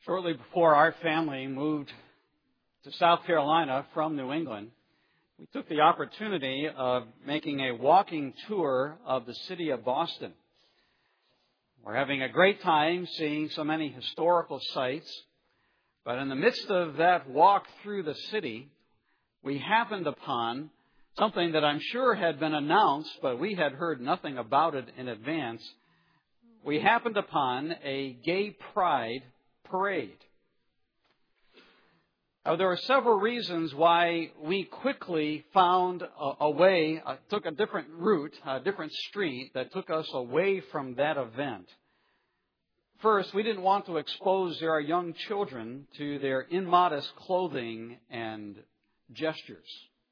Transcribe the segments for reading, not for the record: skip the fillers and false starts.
Shortly before our family moved to South Carolina from New England, we took the opportunity of making a walking tour of the city of Boston. We're having a great time seeing so many historical sites, but in the midst of that walk through the city, we happened upon something that I'm sure had been announced, but we had heard nothing about it in advance. We happened upon a gay pride parade. There were several reasons why we quickly found a way, took a different route, a different street that took us away from that event. First, we didn't want to expose our young children to their immodest clothing and gestures.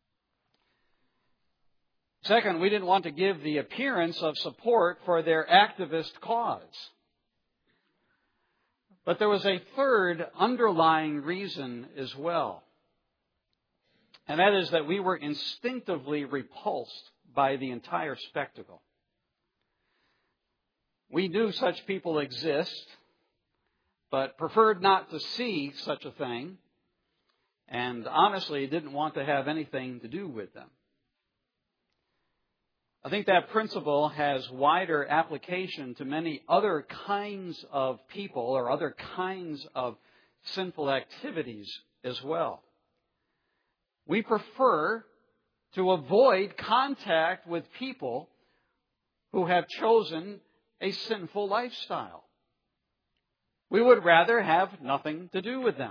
Second, we didn't want to give the appearance of support for their activist cause. But there was a third underlying reason as well. And that is that we were instinctively repulsed by the entire spectacle. We knew such people exist, but preferred not to see such a thing, and honestly didn't want to have anything to do with them. I think that principle has wider application to many other kinds of people or other kinds of sinful activities as well. We prefer to avoid contact with people who have chosen a sinful lifestyle. We would rather have nothing to do with them.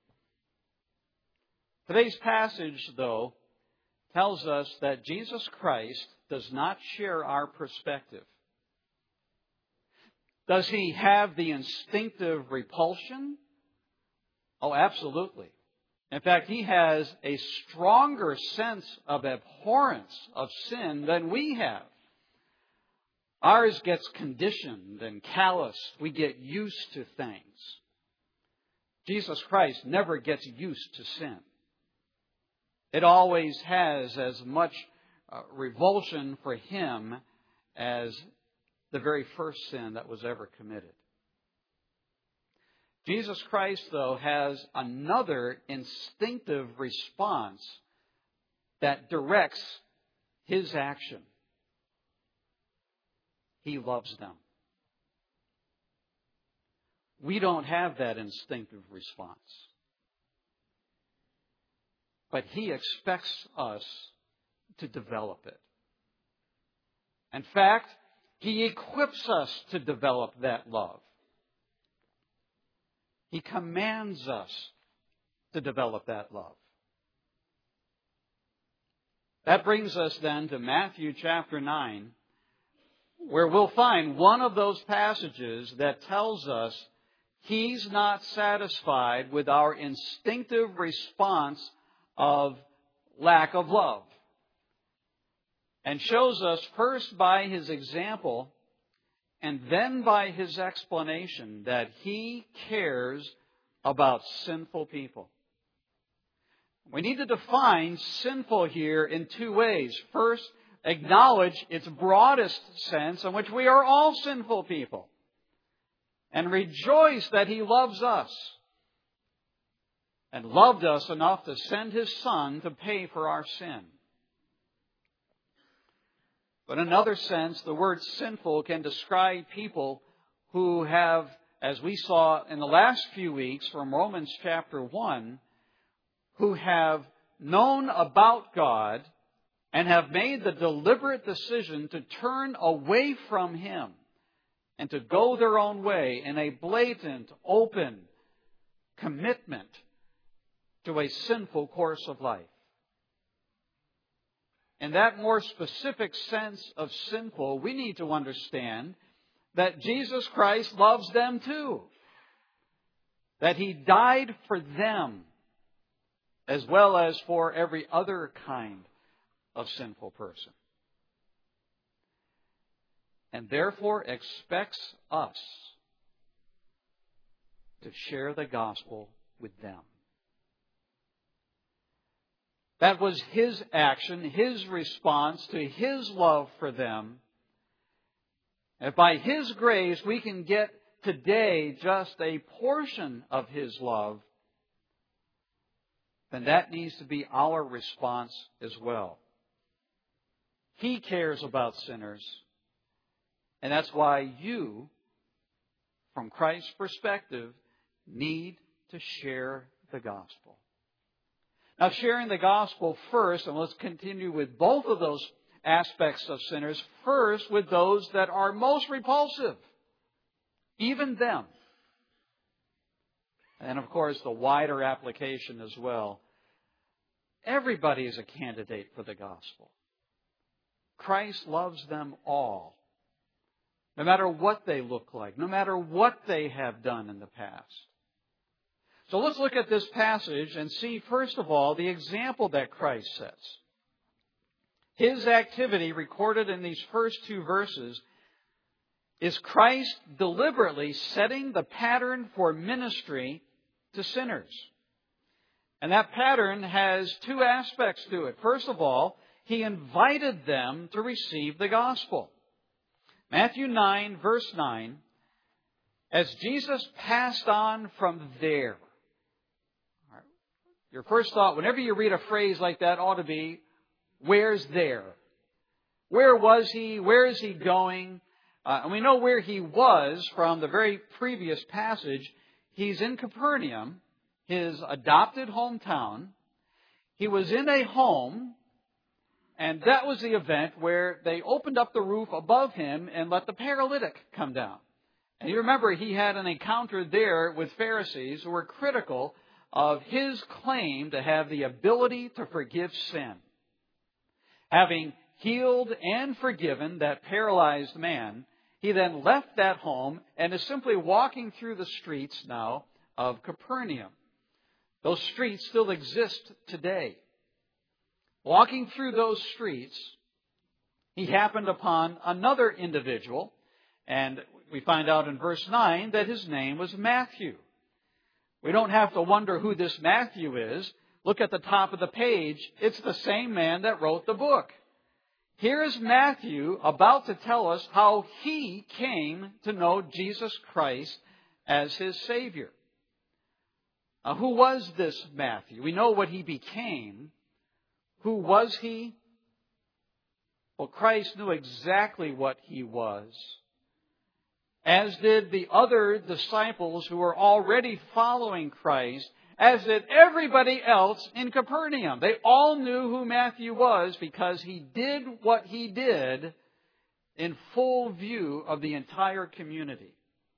Today's passage, though, tells us that Jesus Christ does not share our perspective. Does he have the instinctive repulsion? Oh, absolutely. In fact, he has a stronger sense of abhorrence of sin than we have. Ours gets conditioned and calloused. We get used to things. Jesus Christ never gets used to sin. It always has as much revulsion for him as the very first sin that was ever committed. Jesus Christ, though, has another instinctive response that directs his action. He loves them. We don't have that instinctive response. But he expects us to develop it. In fact, he equips us to develop that love. He commands us to develop that love. That brings us then to Matthew chapter 9, where we'll find one of those passages that tells us he's not satisfied with our instinctive response of lack of love. And shows us first by his example and then by his explanation that he cares about sinful people. We need to define sinful here in two ways. First, acknowledge its broadest sense in which we are all sinful people. And rejoice that he loves us. And loved us enough to send his Son to pay for our sin. But in another sense, the word sinful can describe people who have, as we saw in the last few weeks from Romans chapter 1, who have known about God and have made the deliberate decision to turn away from him and to go their own way in a blatant, open commitment to a sinful course of life. In that more specific sense of sinful, we need to understand that Jesus Christ loves them too. That he died for them as well as for every other kind of sinful person. And therefore expects us to share the gospel with them. That was his action, his response to his love for them. And by his grace, we can get today just a portion of His love, then that needs to be our response as well. He cares about sinners, and that's why you, from Christ's perspective, need to share the gospel. Now, sharing the gospel first, and let's continue with both of those aspects of sinners, first with those that are most repulsive, even them. And of course, the wider application as well. Everybody is a candidate for the gospel. Christ loves them all, no matter what they look like, no matter what they have done in the past. So let's look at this passage and see, first of all, the example that Christ sets. His activity recorded in these first two verses is Christ deliberately setting the pattern for ministry to sinners. And that pattern has two aspects to it. First of all, He invited them to receive the gospel. Matthew 9, verse 9, as Jesus passed on from there. Your first thought, whenever you read a phrase like that, ought to be, where's there? Where was He? Where is He going? And we know where He was from the very previous passage. He's in Capernaum, His adopted hometown. He was in a home, and that was the event where they opened up the roof above Him and let the paralytic come down. And you remember He had an encounter there with Pharisees who were critical of His claim to have the ability to forgive sin. Having healed and forgiven that paralyzed man, He then left that home and is simply walking through the streets now of Capernaum. Those streets still exist today. Walking through those streets, He happened upon another individual, and we find out in verse 9 that his name was Matthew. We don't have to wonder who this Matthew is. Look at the top of the page. It's the same man that wrote the book. Here is Matthew about to tell us how he came to know Jesus Christ as his Savior. Who was this Matthew? We know what he became. Who was he? Well, Christ knew exactly what he was, as did the other disciples who were already following Christ, as did everybody else in Capernaum. They all knew who Matthew was because he did what he did in full view of the entire community.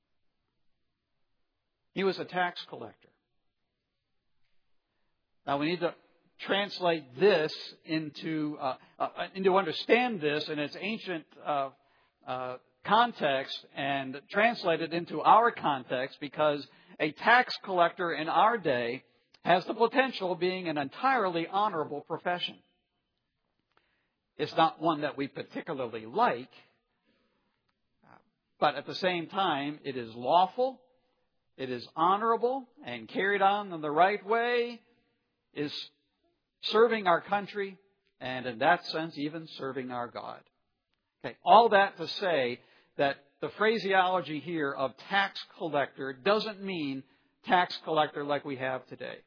He was a tax collector. Now we need to translate this into understand this in its ancient context and translate it into our context, because a tax collector in our day has the potential of being an entirely honorable profession. It's not one that we particularly like, but at the same time, it is lawful, it is honorable, and carried on in the right way is serving our country, and in that sense, even serving our God. Okay, all that to say that the phraseology here of tax collector doesn't mean tax collector like we have today.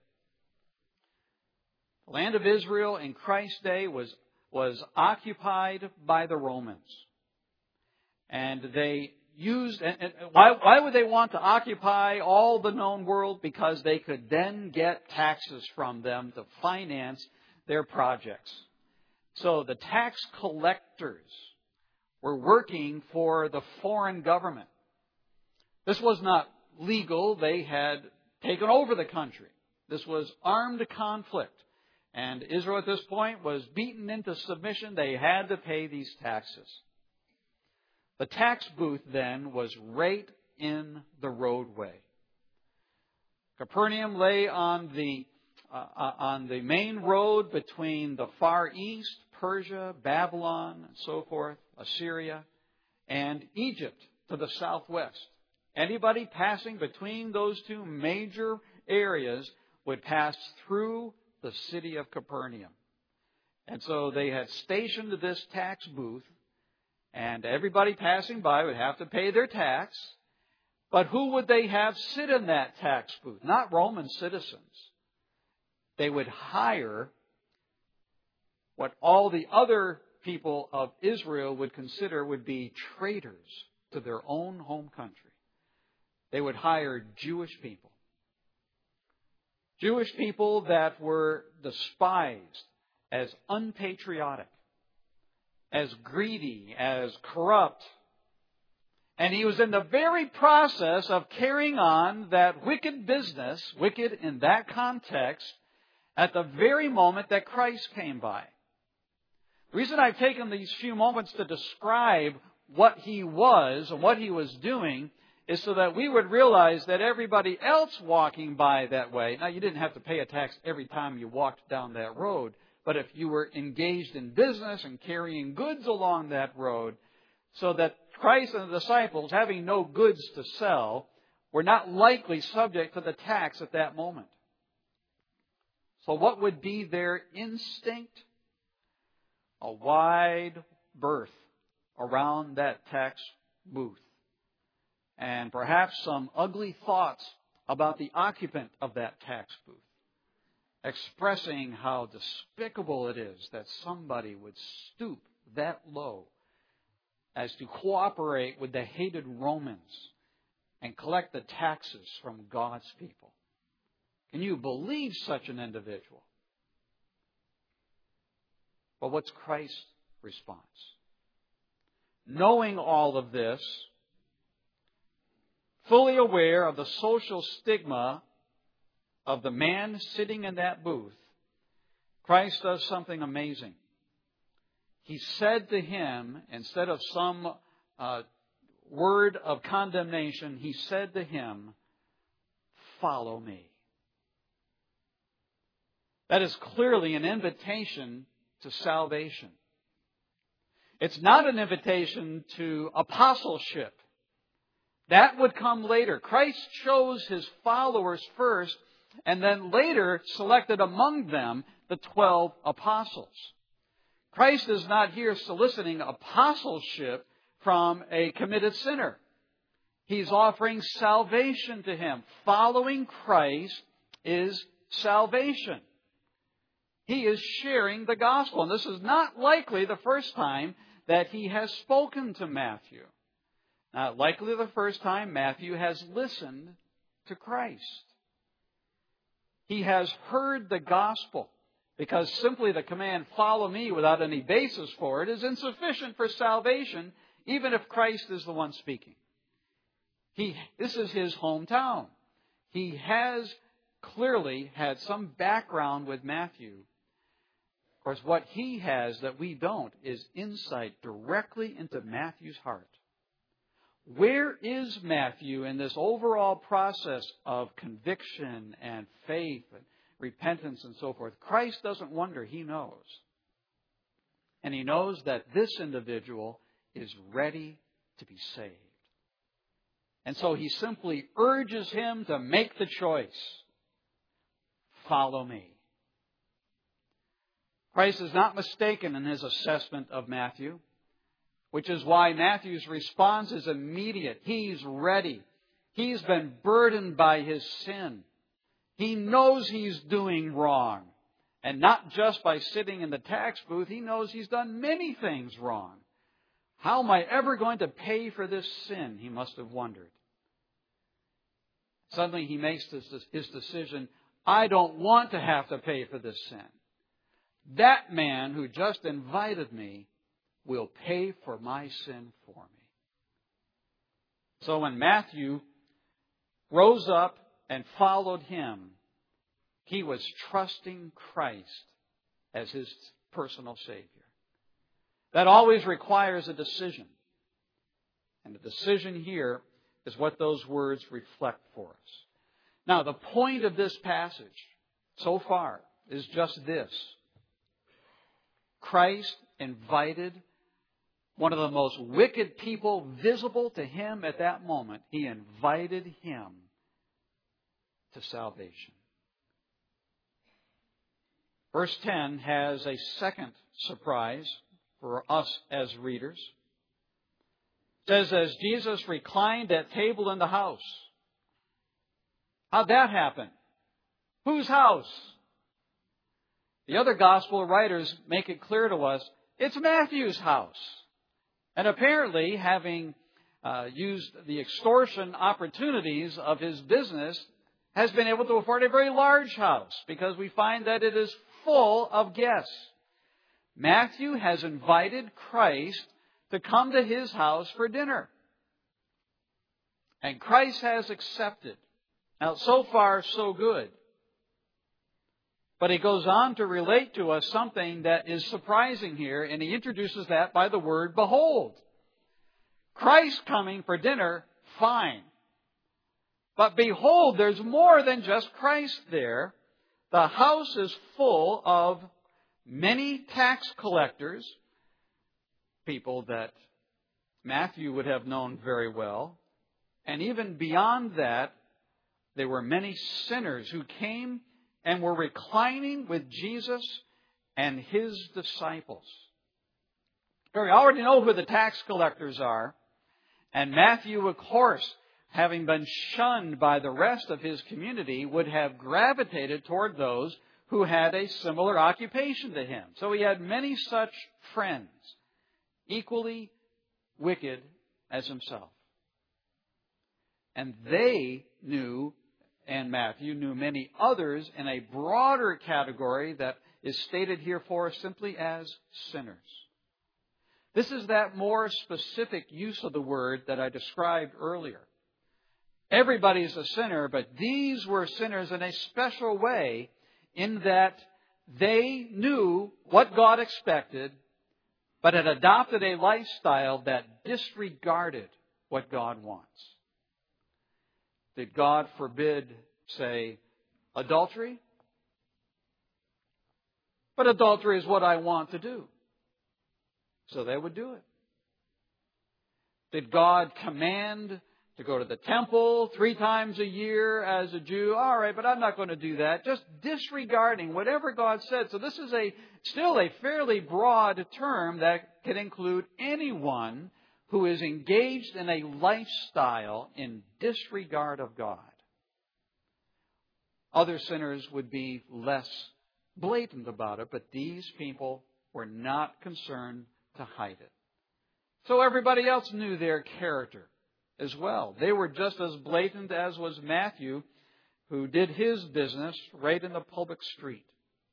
The land of Israel in Christ's day was occupied by the Romans. And they used, and why would they want to occupy all the known world? Because they could then get taxes from them to finance their projects. So the tax collectors were working for the foreign government. This was not legal. They had taken over the country. This was armed conflict. And Israel at this point was beaten into submission. They had to pay these taxes. The tax booth then was right in the roadway. Capernaum lay on the main road between the Far East, Persia, Babylon, and so forth, Assyria, and Egypt to the southwest. Anybody passing between those two major areas would pass through the city of Capernaum. And so they had stationed this tax booth, and everybody passing by would have to pay their tax. But who would they have sit in that tax booth? Not Roman citizens. They would hire what all the other people of Israel would consider would be traitors to their own home country. They would hire Jewish people. Jewish people that were despised as unpatriotic, as greedy, as corrupt. And he was in the very process of carrying on that wicked business, wicked in that context, at the very moment that Christ came by. The reason I've taken these few moments to describe what he was and what he was doing is so that we would realize that everybody else walking by that way, now you didn't have to pay a tax every time you walked down that road, but if you were engaged in business and carrying goods along that road, so that Christ and the disciples, having no goods to sell, were not likely subject to the tax at that moment. So what would be their instinct? A wide berth around that tax booth. And perhaps some ugly thoughts about the occupant of that tax booth, expressing how despicable it is that somebody would stoop that low as to cooperate with the hated Romans and collect the taxes from God's people. Can you believe such an individual? But what's Christ's response? Knowing all of this, fully aware of the social stigma of the man sitting in that booth, Christ does something amazing. He said to him, instead of some word of condemnation, he said to him, "Follow me." That is clearly an invitation to salvation. It's not an invitation to apostleship. That would come later. Christ chose His followers first, and then later selected among them the 12 apostles. Christ is not here soliciting apostleship from a committed sinner. He's offering salvation to him. Following Christ is salvation. He is sharing the gospel. And this is not likely the first time that he has spoken to Matthew. Not likely the first time Matthew has listened to Christ. He has heard the gospel, because simply the command, "Follow me," without any basis for it, is insufficient for salvation, even if Christ is the one speaking. This is his hometown. He has clearly had some background with Matthew. Of course, what he has that we don't is insight directly into Matthew's heart. Where is Matthew in this overall process of conviction and faith and repentance and so forth? Christ doesn't wonder. He knows. And he knows that this individual is ready to be saved. And so he simply urges him to make the choice. Follow me. Christ is not mistaken in his assessment of Matthew, which is why Matthew's response is immediate. He's ready. He's been burdened by his sin. He knows he's doing wrong. And not just by sitting in the tax booth, he knows he's done many things wrong. How am I ever going to pay for this sin? He must have wondered. Suddenly he makes his decision. I don't want to have to pay for this sin. That man who just invited me will pay for my sin for me. So when Matthew rose up and followed him, he was trusting Christ as his personal Savior. That always requires a decision. And the decision here is what those words reflect for us. Now, the point of this passage so far is just this. Christ invited one of the most wicked people visible to him at that moment. He invited him to salvation. Verse 10 has a second surprise for us as readers. It says, as Jesus reclined at table in the house. How'd that happen? Whose house? The other gospel writers make it clear to us it's Matthew's house. And apparently, having used the extortion opportunities of his business, has been able to afford a very large house because we find that it is full of guests. Matthew has invited Christ to come to his house for dinner. And Christ has accepted. Now, so far, so good. But he goes on to relate to us something that is surprising here, and he introduces that by the word behold. Christ coming for dinner, fine. But behold, there's more than just Christ there. The house is full of many tax collectors, people that Matthew would have known very well. And even beyond that, there were many sinners who came and were reclining with Jesus and his disciples. We already know who the tax collectors are. And Matthew, of course, having been shunned by the rest of his community, would have gravitated toward those who had a similar occupation to him. So he had many such friends, equally wicked as himself. And they knew, and Matthew knew many others in a broader category that is stated here for us simply as sinners. This is that more specific use of the word that I described earlier. Everybody's a sinner, but these were sinners in a special way in that they knew what God expected, but had adopted a lifestyle that disregarded what God wants. Did God forbid, say, adultery? But adultery is what I want to do. So they would do it. Did God command to go to the temple 3 times a year as a Jew? All right, but I'm not going to do that. Just disregarding whatever God said. So this is still a fairly broad term that can include anyone who is engaged in a lifestyle in disregard of God. Other sinners would be less blatant about it, but these people were not concerned to hide it. So everybody else knew their character as well. They were just as blatant as was Matthew, who did his business right in the public street.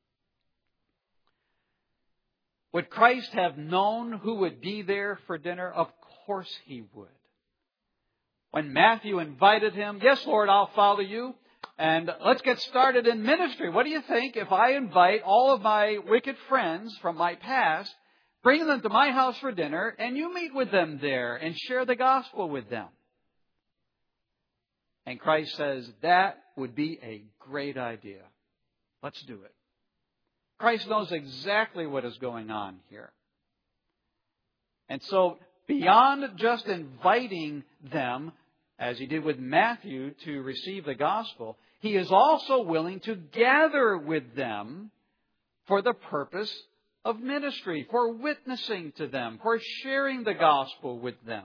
Would Christ have known who would be there for dinner? Of course he would. When Matthew invited him, yes, Lord, I'll follow you, and let's get started in ministry. What do you think if I invite all of my wicked friends from my past, bring them to my house for dinner, and you meet with them there and share the gospel with them? And Christ says, that would be a great idea. Let's do it. Christ knows exactly what is going on here. And so, beyond just inviting them, as he did with Matthew, to receive the gospel, he is also willing to gather with them for the purpose of ministry, for witnessing to them, for sharing the gospel with them.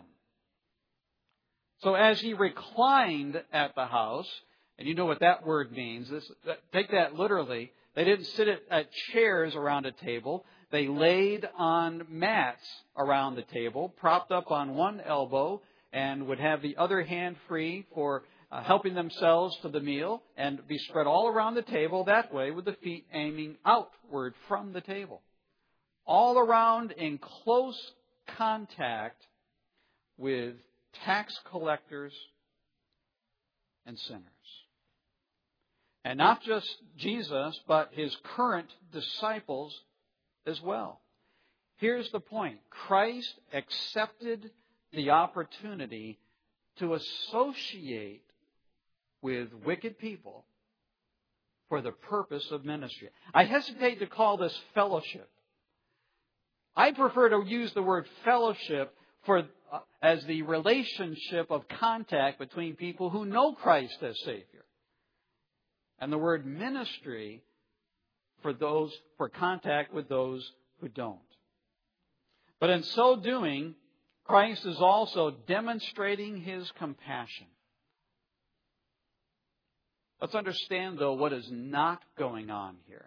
So as he reclined at the house, and you know what that word means, take that literally. They didn't sit at chairs around a table. They laid on mats around the table, propped up on one elbow, and would have the other hand free for helping themselves to the meal, and be spread all around the table that way with the feet aiming outward from the table. All around in close contact with tax collectors and sinners. And not just Jesus, but his current disciples as well. Here's the point. Christ accepted the opportunity to associate with wicked people for the purpose of ministry. I hesitate to call this fellowship. I prefer to use the word fellowship as the relationship of contact between people who know Christ as Savior. And the word ministry for contact with those who don't. But in so doing, Christ is also demonstrating His compassion. Let's understand, though, what is not going on here.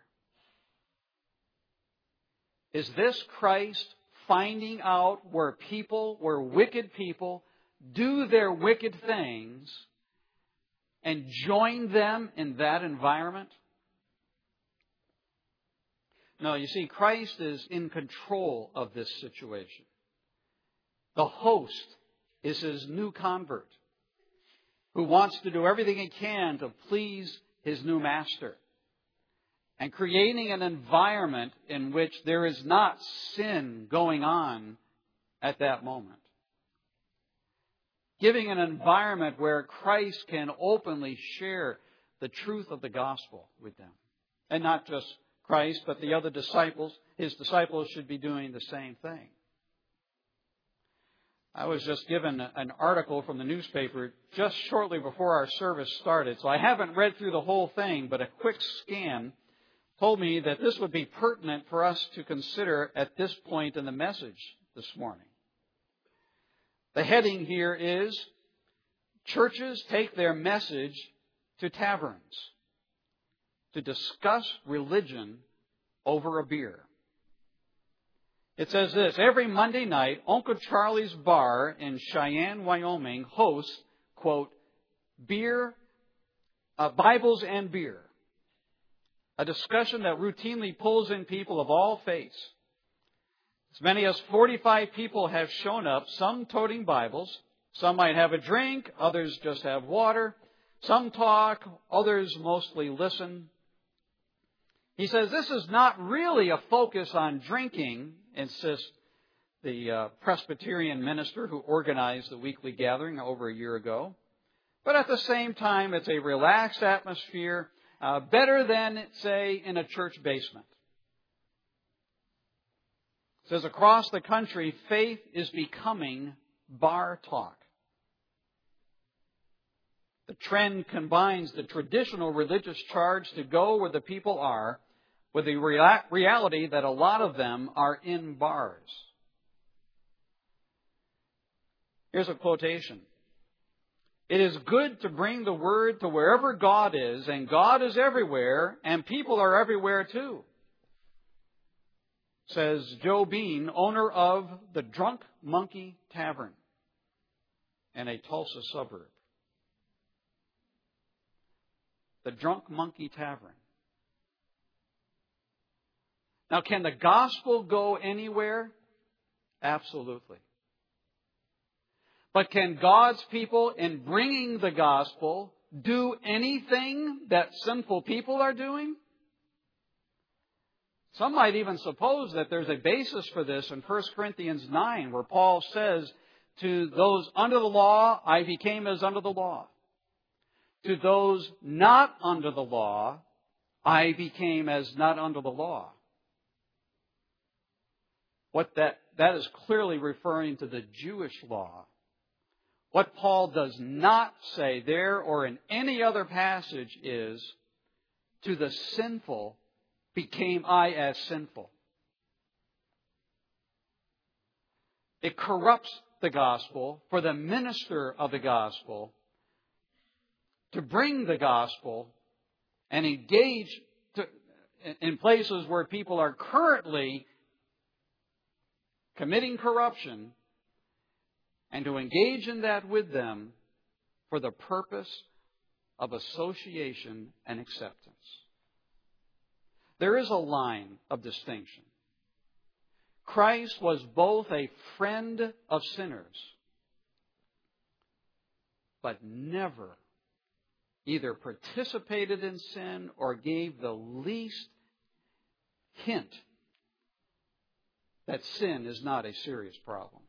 Is this Christ finding out where wicked people do their wicked things and join them in that environment? No, you see, Christ is in control of this situation. The host is His new convert who wants to do everything he can to please his new master, and creating an environment in which there is not sin going on at that moment. Giving an environment where Christ can openly share the truth of the gospel with them. And not just Christ, but the other disciples. His disciples should be doing the same thing. I was just given an article from the newspaper just shortly before our service started, so I haven't read through the whole thing, but a quick scan told me that this would be pertinent for us to consider at this point in the message this morning. The heading here is, Churches Take Their Message to Taverns to Discuss Religion Over a Beer. It says this: every Monday night, Uncle Charlie's Bar in Cheyenne, Wyoming hosts, quote, Bibles and Beer, a discussion that routinely pulls in people of all faiths. As many as 45 people have shown up, some toting Bibles. Some might have a drink, others just have water. Some talk, others mostly listen. He says this is not really a focus on drinking, insists the Presbyterian minister who organized the weekly gathering over a year ago. But at the same time, it's a relaxed atmosphere, better than, say, in a church basement. It says across the country, faith is becoming bar talk. The trend combines the traditional religious charge to go where the people are with the reality that a lot of them are in bars. Here's a quotation. It is good to bring the word to wherever God is, and God is everywhere, and people are everywhere too, says Joe Bean, owner of the Drunk Monkey Tavern in a Tulsa suburb. The Drunk Monkey Tavern. Now, can the gospel go anywhere? Absolutely. But can God's people, in bringing the gospel, do anything that sinful people are doing? Some might even suppose that there's a basis for this in 1 Corinthians 9, where Paul says, to those under the law, I became as under the law. To those not under the law, I became as not under the law. What that is clearly referring to the Jewish law. What Paul does not say there or in any other passage is, to the sinful became I as sinful. It corrupts the gospel for the minister of the gospel to bring the gospel and engage in places where people are currently committing corruption, and to engage in that with them for the purpose of association and acceptance. There is a line of distinction. Christ was both a friend of sinners, but never either participated in sin or gave the least hint that sin is not a serious problem.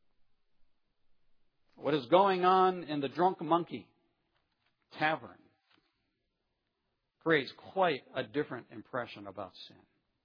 What is going on in the Drunk Monkey Tavern creates quite a different impression about sin.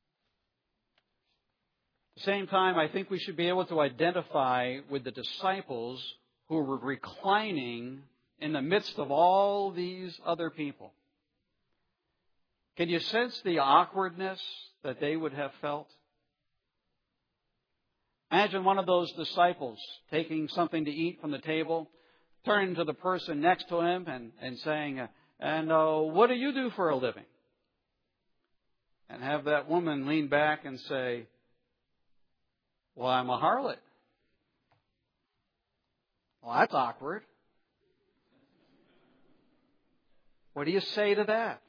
At the same time, I think we should be able to identify with the disciples who were reclining in the midst of all these other people. Can you sense the awkwardness that they would have felt? Imagine one of those disciples taking something to eat from the table, turning to the person next to him and saying, what do you do for a living? And have that woman lean back and say, well, I'm a harlot. Well, that's awkward. What do you say to that?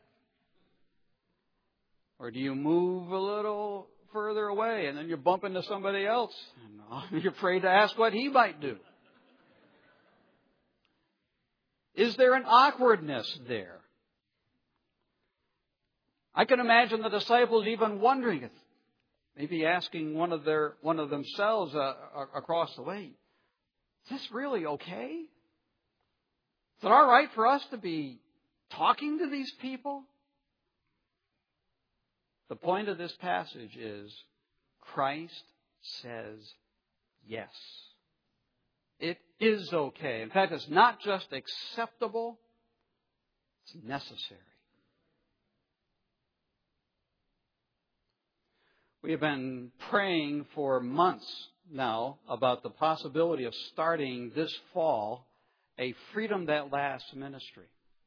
Or do you move a little further away and then you bump into somebody else and you're afraid to ask what he might do? Is there an awkwardness there? I can imagine the disciples even wondering, maybe asking one of themselves across the way, is this really okay? Is it all right for us to be talking to these people? The point of this passage is Christ says yes. It is okay. In fact, it's not just acceptable, it's necessary. We have been praying for months now about the possibility of starting this fall a Freedom That Lasts ministry.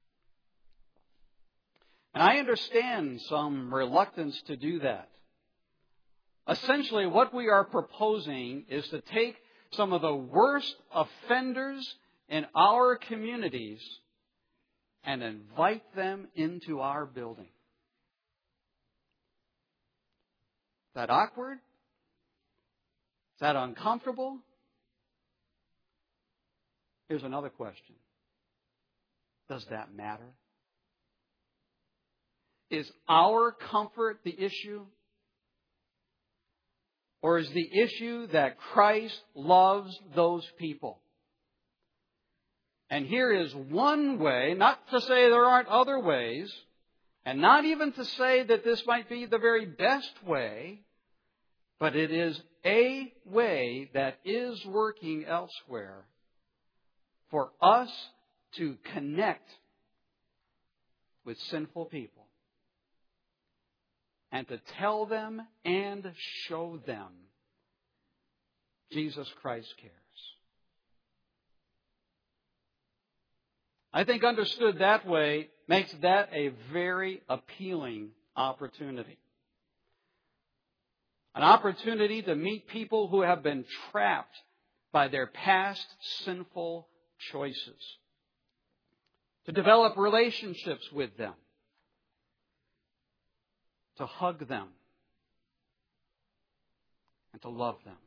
And I understand some reluctance to do that. Essentially, what we are proposing is to take some of the worst offenders in our communities and invite them into our building. Is that awkward? Is that uncomfortable? Here's another question. Does that matter? Is our comfort the issue? Or is the issue that Christ loves those people? And here is one way, not to say there aren't other ways, and not even to say that this might be the very best way, but it is a way that is working elsewhere for us to connect with sinful people and to tell them and show them Jesus Christ cares. I think understood that way makes that a very appealing opportunity. An opportunity to meet people who have been trapped by their past sinful choices. To develop relationships with them. To hug them. And to love them.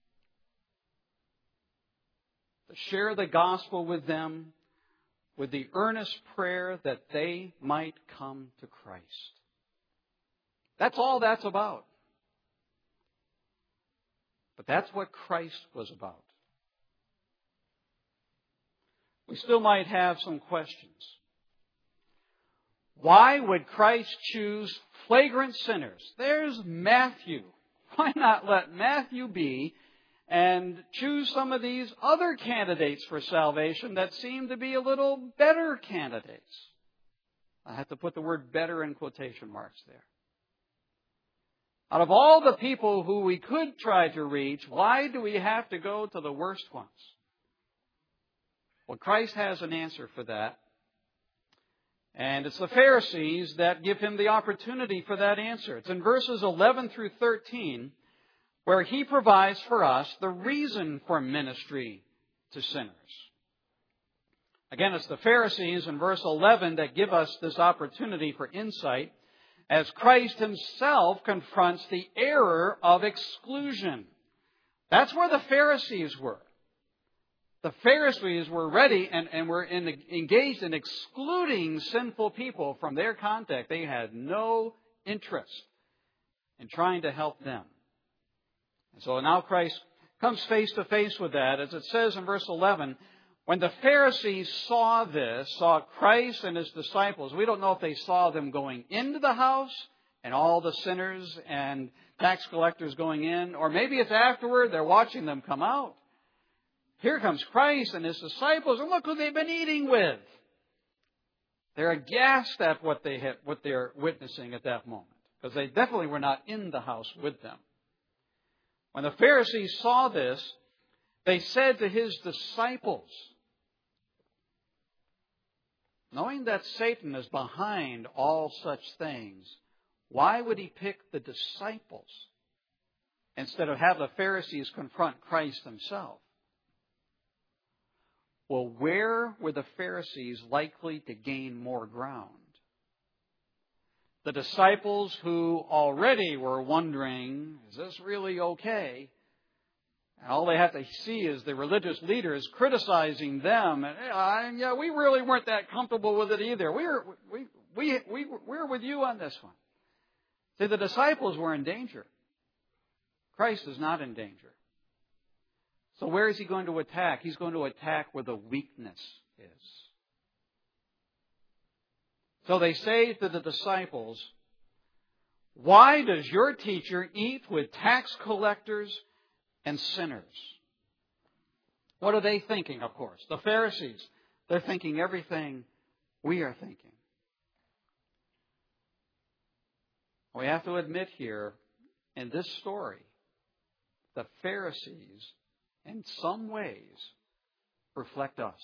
To share the gospel with them with the earnest prayer that they might come to Christ. That's all that's about. But that's what Christ was about. We still might have some questions. Why would Christ choose flagrant sinners? There's Matthew. Why not let Matthew be and choose some of these other candidates for salvation that seem to be a little better candidates? I have to put the word better in quotation marks there. Out of all the people who we could try to reach, why do we have to go to the worst ones? Well, Christ has an answer for that. And it's the Pharisees that give him the opportunity for that answer. It's in verses 11 through 13 where he provides for us the reason for ministry to sinners. Again, it's the Pharisees in verse 11 that give us this opportunity for insight as Christ himself confronts the error of exclusion. That's where the Pharisees were. The Pharisees were ready and were engaged in excluding sinful people from their contact. They had no interest in trying to help them. And so now Christ comes face to face with that. As it says in verse 11, when the Pharisees saw this, saw Christ and his disciples, we don't know if they saw them going into the house and all the sinners and tax collectors going in, or maybe it's afterward, they're watching them come out. Here comes Christ and his disciples, and look who they've been eating with. They're aghast at what they're witnessing at that moment, because they definitely were not in the house with them. When the Pharisees saw this, they said to his disciples, knowing that Satan is behind all such things, why would he pick the disciples instead of have the Pharisees confront Christ himself? Well, where were the Pharisees likely to gain more ground? The disciples who already were wondering, is this really okay? And all they have to see is the religious leaders criticizing them. And we really weren't that comfortable with it either. We're with you on this one. See, the disciples were in danger. Christ is not in danger. So where is he going to attack? He's going to attack where the weakness is. So they say to the disciples, why does your teacher eat with tax collectors and sinners? What are they thinking, of course? The Pharisees. They're thinking everything we are thinking. We have to admit here, in this story, the Pharisees, in some ways, reflect us.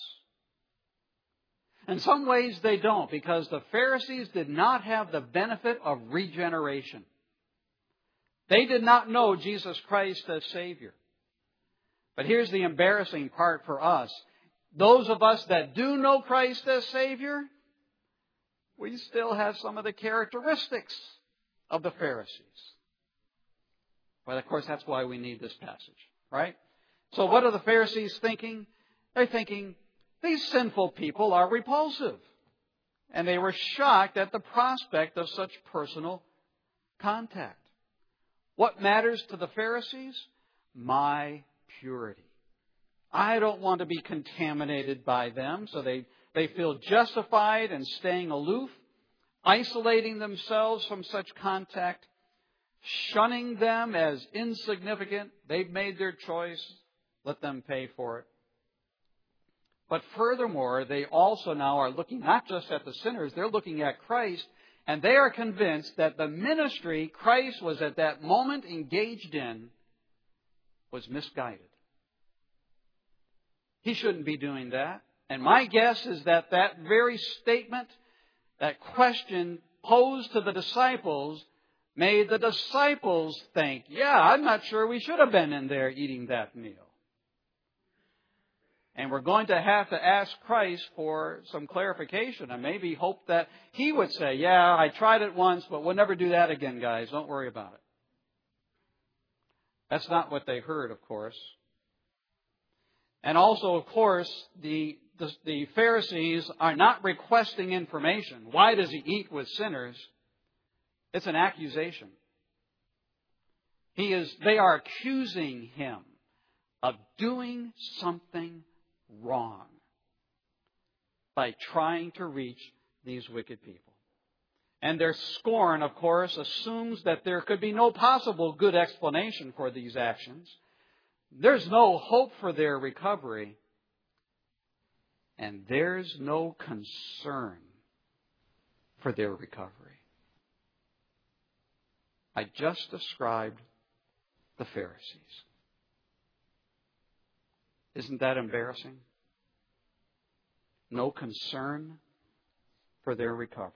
In some ways they don't, because the Pharisees did not have the benefit of regeneration. They did not know Jesus Christ as Savior. But here's the embarrassing part for us. Those of us that do know Christ as Savior, we still have some of the characteristics of the Pharisees. Well, of course, that's why we need this passage, right? So what are the Pharisees thinking? They're thinking, these sinful people are repulsive. And they were shocked at the prospect of such personal contact. What matters to the Pharisees? My purity. I don't want to be contaminated by them, so they feel justified in staying aloof, isolating themselves from such contact, shunning them as insignificant. They've made their choice. Let them pay for it. But furthermore, they also now are looking not just at the sinners, they're looking at Christ, and they are convinced that the ministry Christ was at that moment engaged in was misguided. He shouldn't be doing that. And my guess is that that very statement, that question posed to the disciples, made the disciples think, I'm not sure we should have been in there eating that meal. And we're going to have to ask Christ for some clarification and maybe hope that He would say, I tried it once, but we'll never do that again, guys. Don't worry about it. That's not what they heard, of course. And also, of course, the Pharisees are not requesting information. Why does He eat with sinners? It's an accusation. They are accusing Him of doing something wrong by trying to reach these wicked people. And their scorn, of course, assumes that there could be no possible good explanation for these actions. There's no hope for their recovery. And there's no concern for their recovery. I just described the Pharisees. Isn't that embarrassing? No concern for their recovery.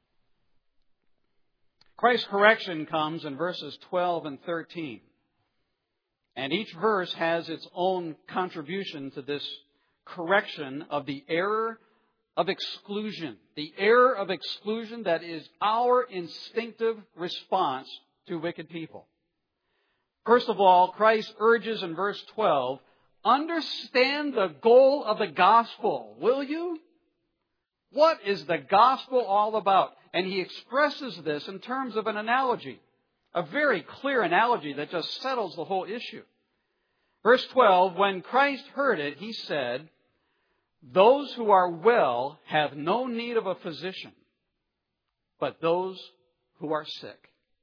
Christ's correction comes in verses 12 and 13. And each verse has its own contribution to this correction of the error of exclusion. The error of exclusion that is our instinctive response to wicked people. First of all, Christ urges in verse 12, understand the goal of the gospel, will you? What is the gospel all about? And He expresses this in terms of an analogy. A very clear analogy that just settles the whole issue. Verse 12, when Christ heard it, He said, those who are well have no need of a physician, but those who are sick.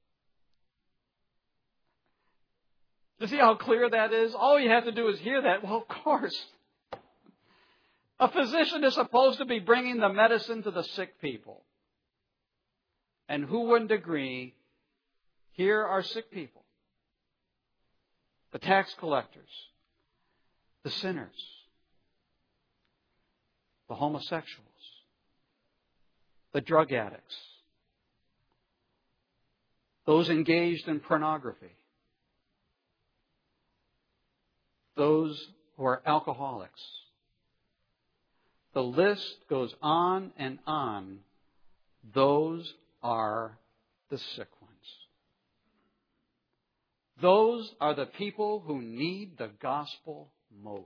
You see how clear that is? All you have to do is hear that. Well, of course. A physician is supposed to be bringing the medicine to the sick people. And who wouldn't agree? Here are sick people. the tax collectors, the sinners, the homosexuals, the drug addicts, those engaged in pornography, those who are alcoholics. The list goes on and on. Those are the sick ones. Those are the people who need the gospel most.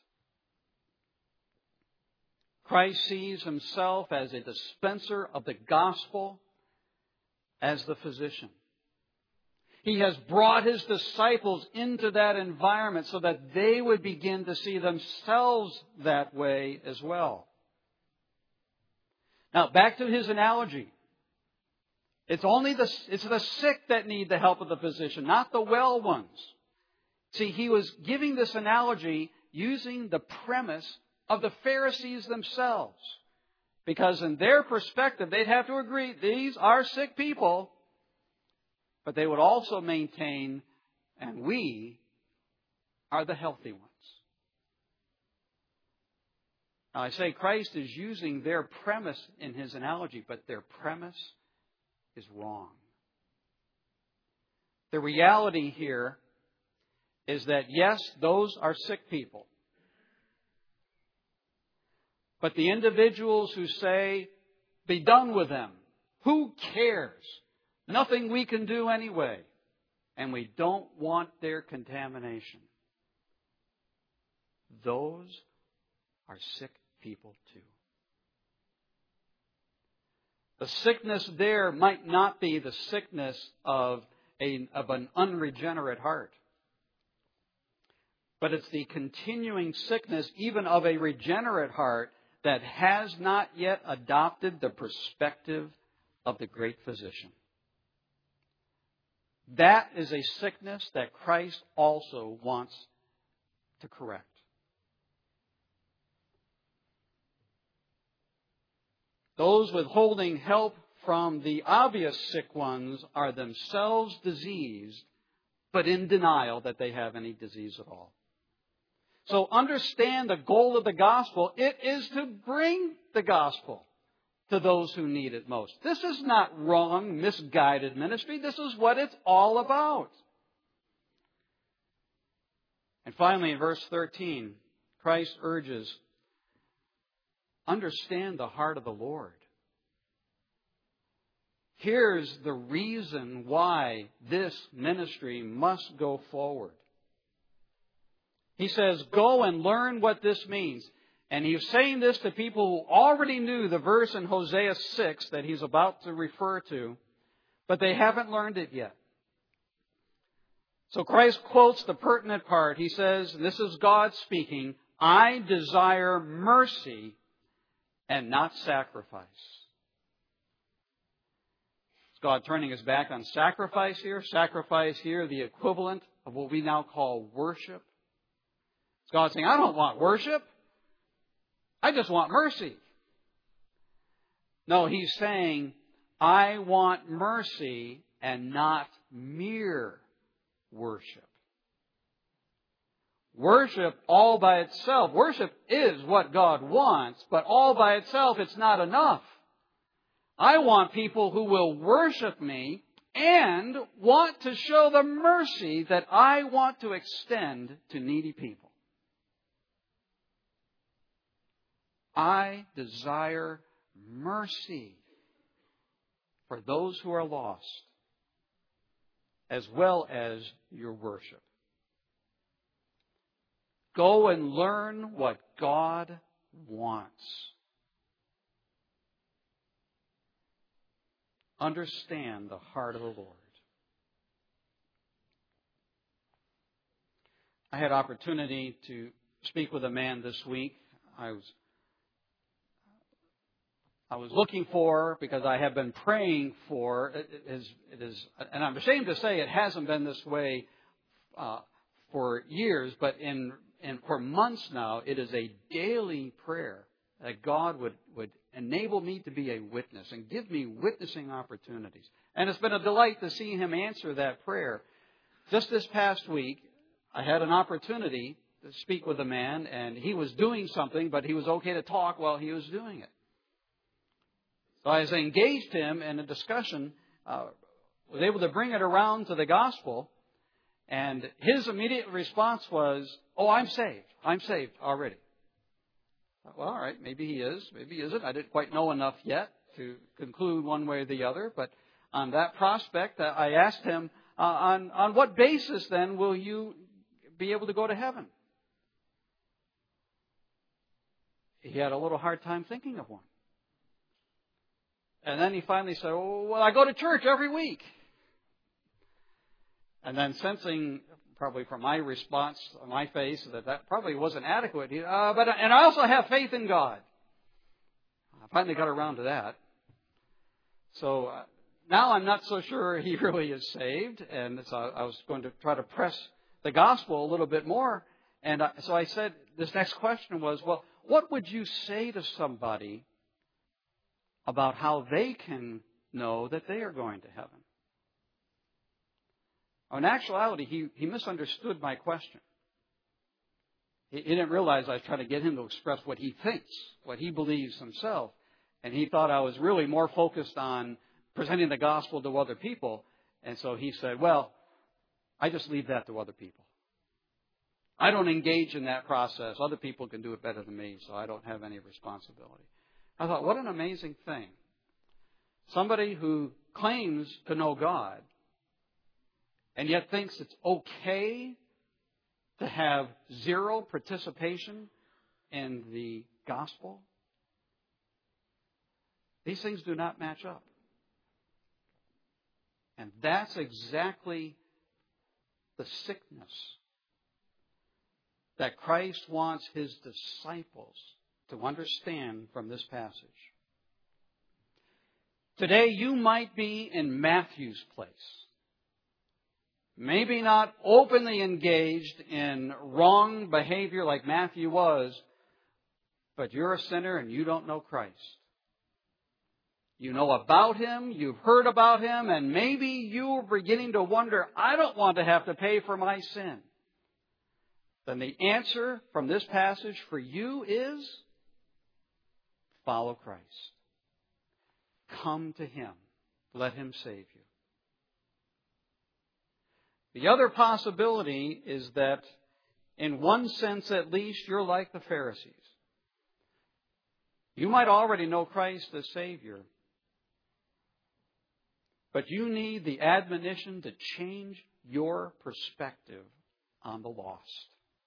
Christ sees himself as a dispenser of the gospel, as the physician. He has brought his disciples into that environment so that they would begin to see themselves that way as well. Now, back to his analogy. It's the sick that need the help of the physician, not the well ones. See, he was giving this analogy using the premise of the Pharisees themselves. Because in their perspective, they'd have to agree, these are sick people. But they would also maintain, and we are the healthy ones. Now, I say Christ is using their premise in his analogy, but their premise is wrong. The reality here is that, yes, those are sick people. But the individuals who say, be done with them, who cares? Nothing we can do anyway. And we don't want their contamination. Those are sick people too. The sickness there might not be the sickness of an unregenerate heart. But it's the continuing sickness even of a regenerate heart that has not yet adopted the perspective of the great physician. That is a sickness that Christ also wants to correct. Those withholding help from the obvious sick ones are themselves diseased, but in denial that they have any disease at all. So understand the goal of the gospel. It is to bring the gospel to those who need it most. This is not wrong, misguided ministry. This is what it's all about. And finally, in verse 13, Christ urges, understand the heart of the Lord. Here's the reason why this ministry must go forward. He says, go and learn what this means. And he's saying this to people who already knew the verse in Hosea 6 that he's about to refer to, but they haven't learned it yet. So Christ quotes the pertinent part. He says, this is God speaking, I desire mercy and not sacrifice. Is God turning his back on sacrifice here? Sacrifice here, the equivalent of what we now call worship. Is God saying, I don't want worship. I just want mercy. No, he's saying, I want mercy and not mere worship. Worship all by itself. Worship is what God wants, but all by itself it's not enough. I want people who will worship me and want to show the mercy that I want to extend to needy people. I desire mercy for those who are lost, as well as your worship. Go and learn what God wants. Understand the heart of the Lord. I had opportunity to speak with a man this week. I was looking for, because I have been praying for, it is, and I'm ashamed to say it hasn't been this way for years, but for months now, it is a daily prayer that God would enable me to be a witness and give me witnessing opportunities. And it's been a delight to see him answer that prayer. Just this past week, I had an opportunity to speak with a man, and he was doing something, but he was okay to talk while he was doing it. So I engaged him in a discussion, was able to bring it around to the gospel, and his immediate response was, "Oh, I'm saved. I'm saved already." Well, all right, maybe he is, maybe he isn't. I didn't quite know enough yet to conclude one way or the other, but on that prospect, I asked him, on what basis then will you be able to go to heaven? He had a little hard time thinking of one. And then he finally said, "Oh, well, I go to church every week." And then sensing, probably from my response on my face, that probably wasn't adequate, and I also have faith in God. I finally got around to that. So now I'm not so sure he really is saved, and so I was going to try to press the gospel a little bit more. And so I said, this next question was, well, what would you say to somebody about how they can know that they are going to heaven? In actuality, he misunderstood my question. He didn't realize I was trying to get him to express what he thinks, what he believes himself. And he thought I was really more focused on presenting the gospel to other people. And so he said, "Well, I just leave that to other people. I don't engage in that process. Other people can do it better than me, so I don't have any responsibility." I thought, what an amazing thing. Somebody who claims to know God and yet thinks it's okay to have zero participation in the gospel. These things do not match up. And that's exactly the sickness that Christ wants His disciples to understand from this passage. Today you might be in Matthew's place. Maybe not openly engaged in wrong behavior like Matthew was, but you're a sinner and you don't know Christ. You know about Him, you've heard about Him, and maybe you're beginning to wonder, I don't want to have to pay for my sin. Then the answer from this passage for you is follow Christ. Come to Him. Let Him save you. The other possibility is that, in one sense at least, you're like the Pharisees. You might already know Christ as Savior, but you need the admonition to change your perspective on the lost.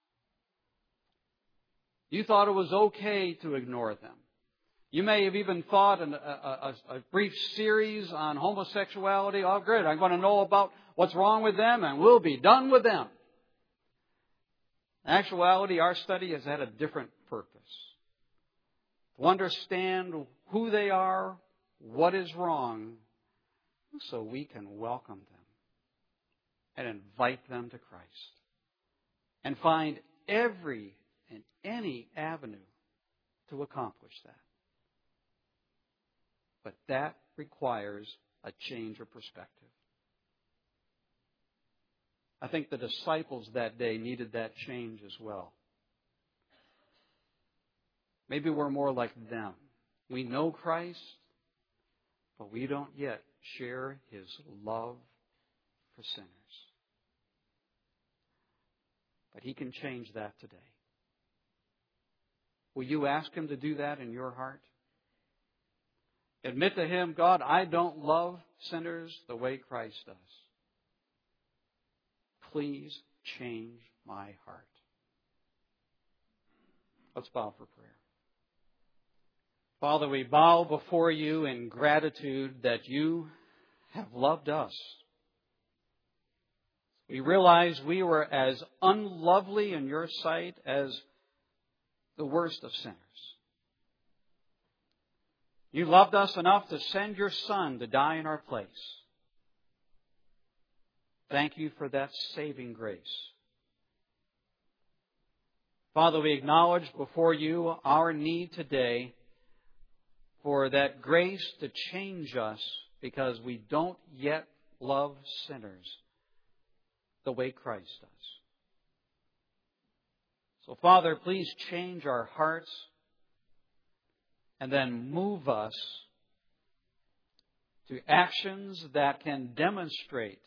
You thought it was okay to ignore them. You may have even thought in a brief series on homosexuality, oh, good, I'm going to know about what's wrong with them and we'll be done with them. In actuality, our study has had a different purpose. To understand who they are, what is wrong, so we can welcome them and invite them to Christ and find every and any avenue to accomplish that. But that requires a change of perspective. I think the disciples that day needed that change as well. Maybe we're more like them. We know Christ, but we don't yet share His love for sinners. But He can change that today. Will you ask Him to do that in your heart? Admit to Him, God, I don't love sinners the way Christ does. Please change my heart. Let's bow for prayer. Father, we bow before You in gratitude that You have loved us. We realize we were as unlovely in Your sight as the worst of sinners. You loved us enough to send Your Son to die in our place. Thank You for that saving grace. Father, we acknowledge before You our need today for that grace to change us because we don't yet love sinners the way Christ does. So, Father, please change our hearts and then move us to actions that can demonstrate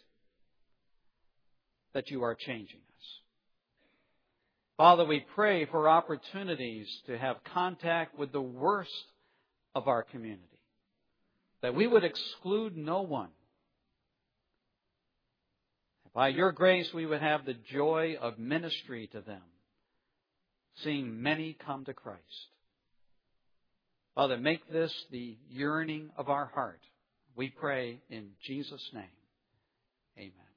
that you are changing us. Father, we pray for opportunities to have contact with the worst of our community, that we would exclude no one. By your grace, we would have the joy of ministry to them, seeing many come to Christ. Father, make this the yearning of our heart. We pray in Jesus' name. Amen.